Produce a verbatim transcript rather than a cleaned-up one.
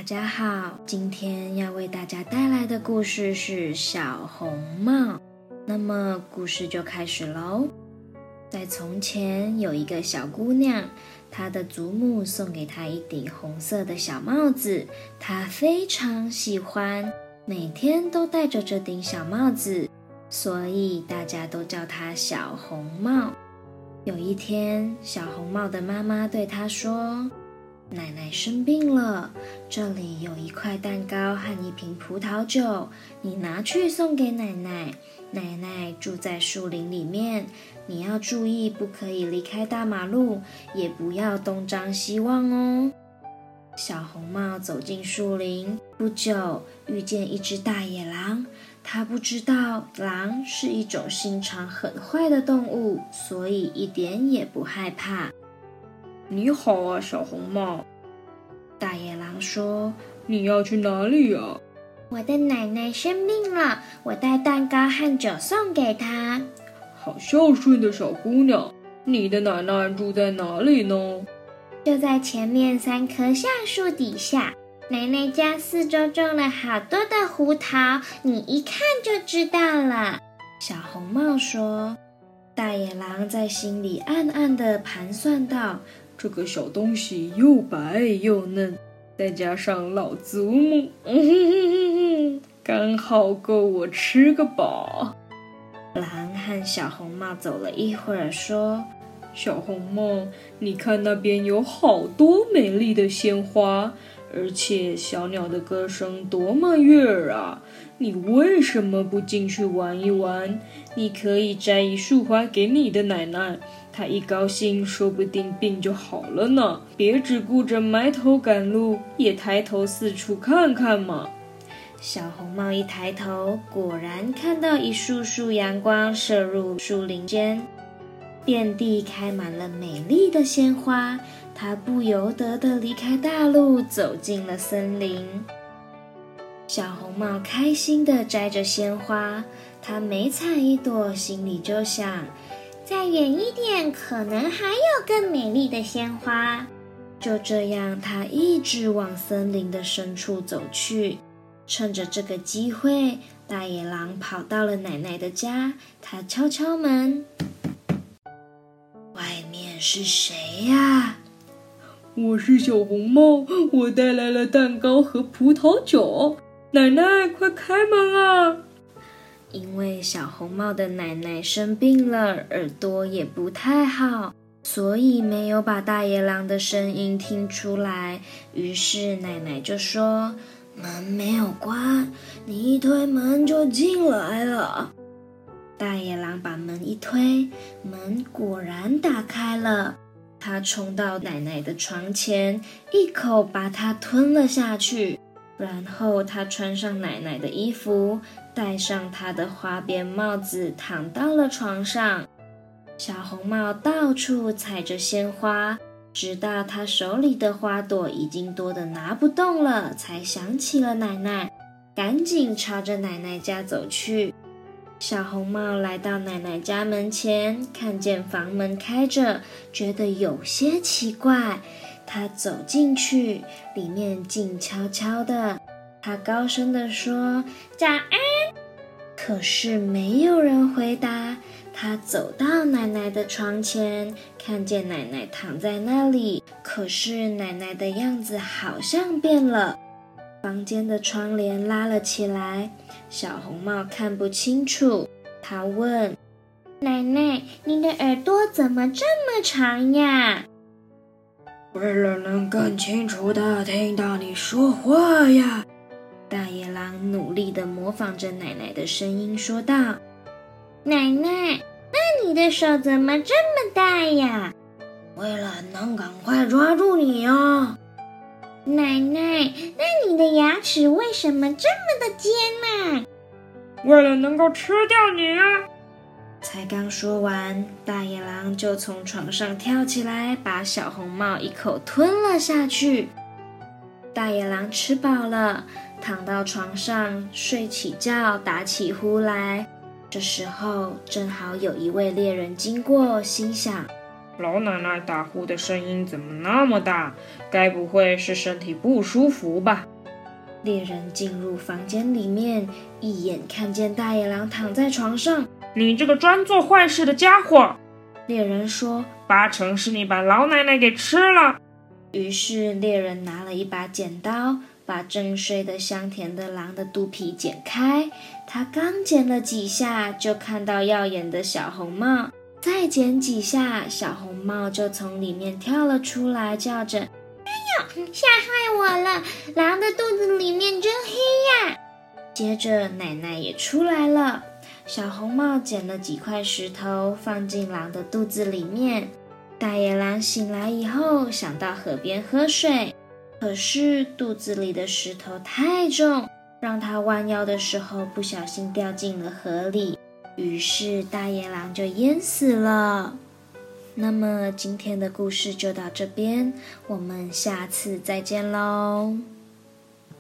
家好，今天要为大家带来的故事是小红帽。那么故事就开始咯。在从前有一个小姑娘，她的祖母送给她一顶红色的小帽子，她非常喜欢，每天都戴着这顶小帽子，所以大家都叫她小红帽。有一天，小红帽的妈妈对她说，奶奶生病了，这里有一块蛋糕和一瓶葡萄酒，你拿去送给奶奶。奶奶住在树林里面，你要注意不可以离开大马路，也不要东张西望哦。小红帽走进树林，不久遇见一只大野狼。他不知道狼是一种心肠很坏的动物，所以一点也不害怕。 你好啊，小红帽。 大野狼说， 你要去哪里啊？ 我的奶奶生病了，我带蛋糕和酒送给她。 好孝顺的小姑娘，你的奶奶住在哪里呢？ 就在前面三棵橡树底下。奶奶家四周种了好多的胡桃，你一看就知道了。 小红帽说。大野狼在心里暗暗地盘算道， 这个小东西又白又嫩，再加上老祖母，嗯哼哼哼哼，刚好够我吃个饱。 狼和小红帽走了一会儿说， 小红帽，你看那边有好多美丽的鲜花，而且小鸟的歌声多么悦耳啊！你为什么不进去玩一玩？你可以摘一束花给你的奶奶，她一高兴，说不定病就好了呢。别只顾着埋头赶路，也抬头四处看看嘛。 小红帽一抬头，果然看到一束束阳光射入树林间，遍地开满了美丽的鲜花。他不由得地离开大路，走进了森林。小红帽开心地摘着鲜花，他每采一朵，心里就想， 再远一点，可能还有更美丽的鲜花。 就这样，他一直往森林的深处走去。趁着这个机会，大野狼跑到了奶奶的家，他敲敲门，外面是谁呀？ 我是小红帽，我带来了蛋糕和葡萄酒，奶奶快开门啊！ 因为小红帽的奶奶生病了，耳朵也不太好，所以没有把大野狼的声音听出来。于是奶奶就说，门没有关，你一推门就进来了。大野狼把门一推，门果然打开了。他冲到奶奶的床前，一口把她吞了下去。然后他穿上奶奶的衣服，戴上她的花边帽子，躺到了床上。小红帽到处采着鲜花，直到他手里的花朵已经多得拿不动了，才想起了奶奶，赶紧朝着奶奶家走去。小红帽来到奶奶家门前，看见房门开着，觉得有些奇怪。他走进去，里面静悄悄的。他高声地说， 早安。 可是没有人回答。他走到奶奶的床前，看见奶奶躺在那里，可是奶奶的样子好像变了。房间的窗帘拉了起来，小红帽看不清楚。他问， 奶奶，你的耳朵怎么这么长呀？ 为了能更清楚地听到你说话呀。 大野狼努力地模仿着奶奶的声音说道， 奶奶，那你的手怎么这么大呀？ 为了能赶快抓住你啊。 奶奶，那你的牙齿为什么这么的尖啊？ 为了能够吃掉你啊！ 才刚说完，大野狼就从床上跳起来，把小红帽一口吞了下去。大野狼吃饱了，躺到床上睡起觉，打起呼来。这时候正好有一位猎人经过，心想， 老奶奶打呼的声音怎么那么大？该不会是身体不舒服吧？ 猎人进入房间里面，一眼看见大野狼躺在床上。 你这个专做坏事的家伙！ 猎人说， 八成是你把老奶奶给吃了。 于是猎人拿了一把剪刀，把正睡得香甜的狼的肚皮剪开。他刚剪了几下，就看到耀眼的小红帽，再剪几下，小红帽就从里面跳了出来，叫着： 哎呦，吓坏我了！狼的肚子里面真黑呀！ 接着奶奶也出来了，小红帽捡了几块石头放进狼的肚子里面。大野狼醒来以后，想到河边喝水，可是肚子里的石头太重，让他弯腰的时候不小心掉进了河里，于是大野狼就淹死了。那么今天的故事就到这边，我们下次再见喽。